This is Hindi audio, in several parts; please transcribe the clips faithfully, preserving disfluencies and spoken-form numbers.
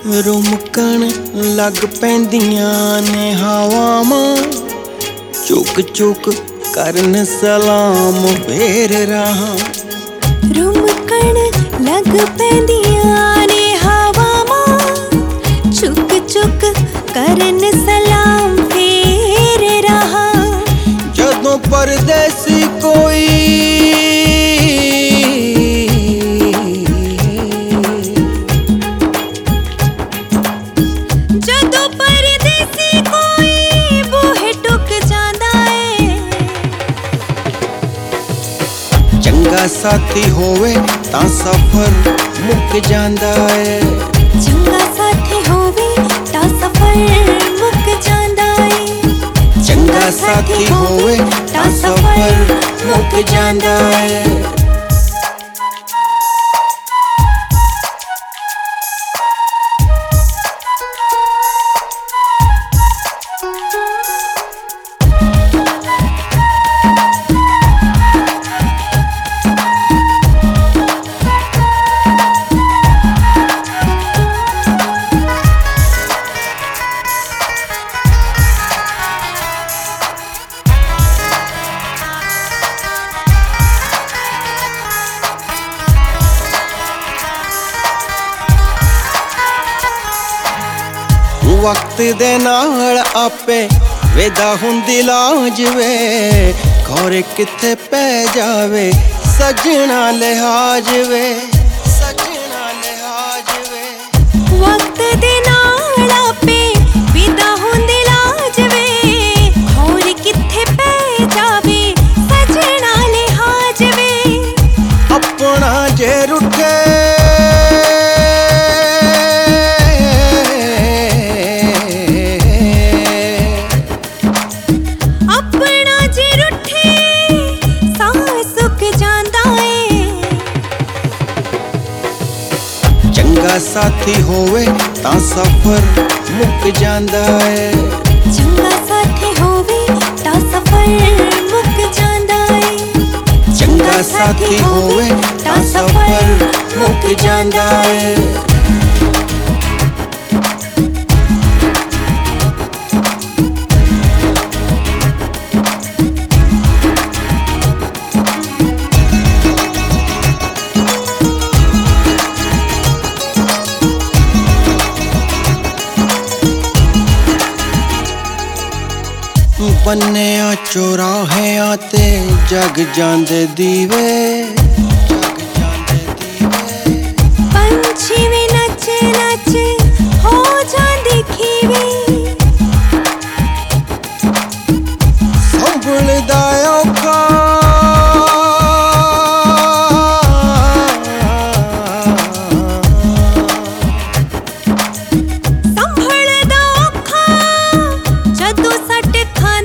रुमकण लग पैंदियां ने हवावां, चुक चुक करन सलाम फेर रहां। रुमकण लग पैंदियां ने हवावां, चुक चुक करन सलाम फेर रहां। जदों परदेसी कोई चंगा साथी होवे तां सफर मुक जांदा है। चंगा साथी होवे तां सफर मुक जांदा है। चंगा साथी होवे तां सफर मुक जांदा है। वक्त दे नाल आपे वेदा हुंदी लाज वे, खौरे किथे पै जावे सजना लिहाज वे, सजना लिहाज वे। वक्त दे नाल आपे वेदा हुंदी लाज वे, खौरे किथे पै जावे सजना लिहाज वे। अपना जे रुठे चंगा साथी होवे तां सफर मुक जांदा है। चंगा साथी होवे तां सफर मुक जांदा है। चंगा साथी होवे तां सफर मुक जांदा है। बन्निया चौराहियां ते जग जांदे दीवे, जग जांदे दीवे। पंछी भी नच नच हो जांदे खीवे, संभलदा औखा संभलदा औखा जदों सट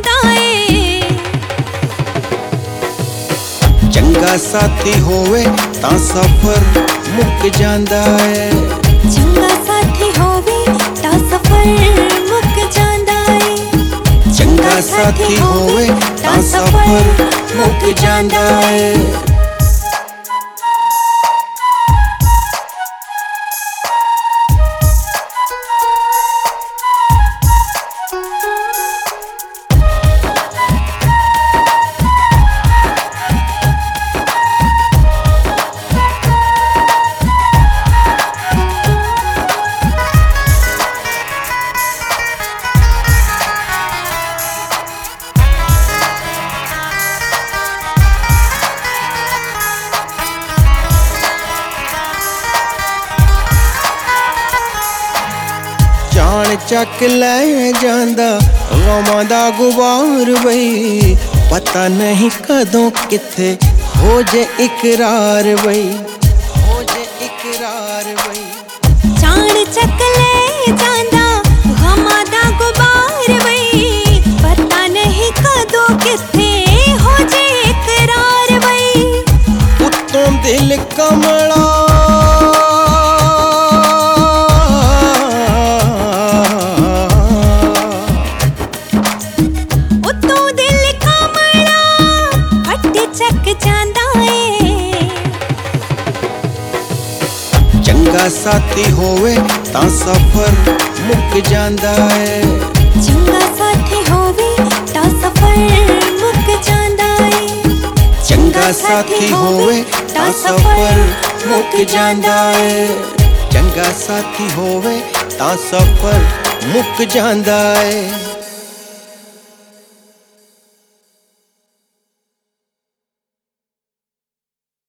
चंगा साथी होवे तां सफर मुक जांदा है। चंगा साथी होवे तां सफर मुक जांदा है। चंगा साथी होवे तां सफर मुक जांदा है। जान चक ले जांदा गमां दा गुबार बई, पता नहीं कदों किथे हो जे इकरार बई, हो जे इकरार बई। जान चक ले जांदा गमां दा गुबार बई, पता नहीं कदों किथे हो जे इकरार बई। उत्तों दिल कमला ਚੰਗਾ ਸਾਥੀ ਹੋਵੇ ਤਾਂ ਸਫ਼ਰ ਮੁੱਕ ਜਾਂਦਾ ਏ। ਚੰਗਾ ਸਾਥੀ ਹੋਵੇ ਤਾਂ ਸਫ਼ਰ ਮੁੱਕ ਜਾਂਦਾ ਏ। ਚੰਗਾ ਸਾਥੀ ਹੋਵੇ ਤਾਂ ਸਫ਼ਰ ਮੁੱਕ ਜਾਂਦਾ ਏ। ਚੰਗਾ ਸਾਥੀ ਹੋਵੇ ਤਾਂ ਸਫ਼ਰ ਮੁੱਕ ਜਾਂਦਾ ਏ।